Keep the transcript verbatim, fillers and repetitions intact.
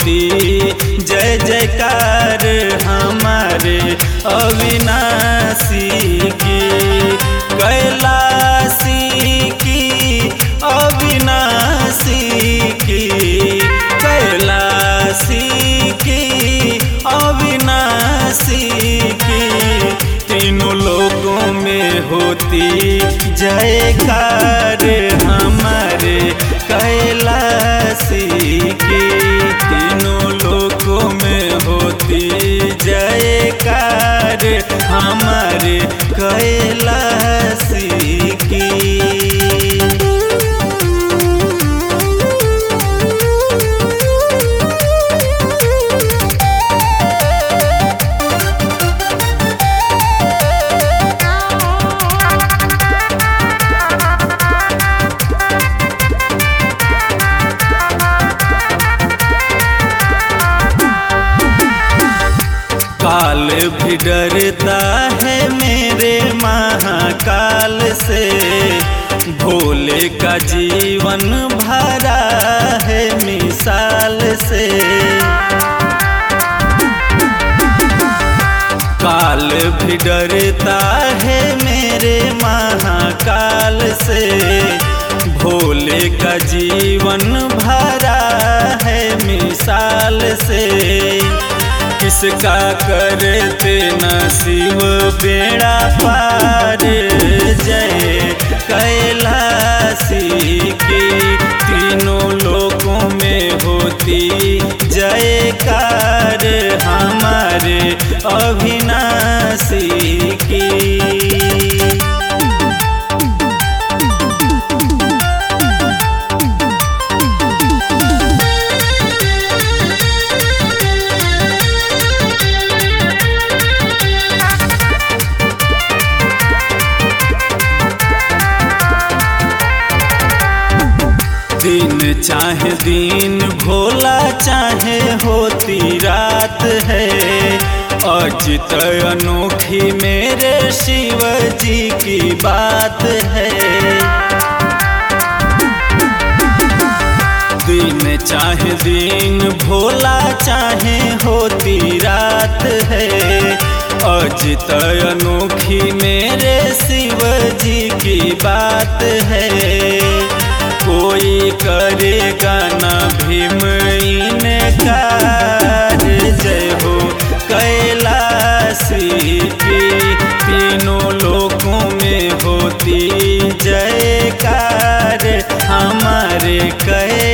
होती जय जयकार हमारे अविनाशी की, कैलाशी की अविनाशी की, कैलाशी की अविनाशी की, तीनों लोगों में होती जयकार हमारे कैलाशी की, तीनों लोगों में होती जयकार हमारे कैलाशी की। काल भी डरता है मेरे महाकाल से, भोले का जीवन भरा है मिसाल से। काल भी डरता है मेरे महाकाल से, भोले का जीवन भरा है मिसाल से। किसका करते नसीब बेड़ा पार जय कैलाशी की, तीनों लोगों में होती जयकार हमारे अविनाशी की। दिन चाहे दिन भोला चाहे होती रात है, अजित अनोखी मेरे शिव जी की बात है। दिन चाहे दिन भोला चाहे होती रात है, अजित अनोखी मेरे शिव जी की बात है। कोई करेगा न भीम इनकार जय हो कैलाशी की, तीनों लोगों में होती जयकार हमारे कै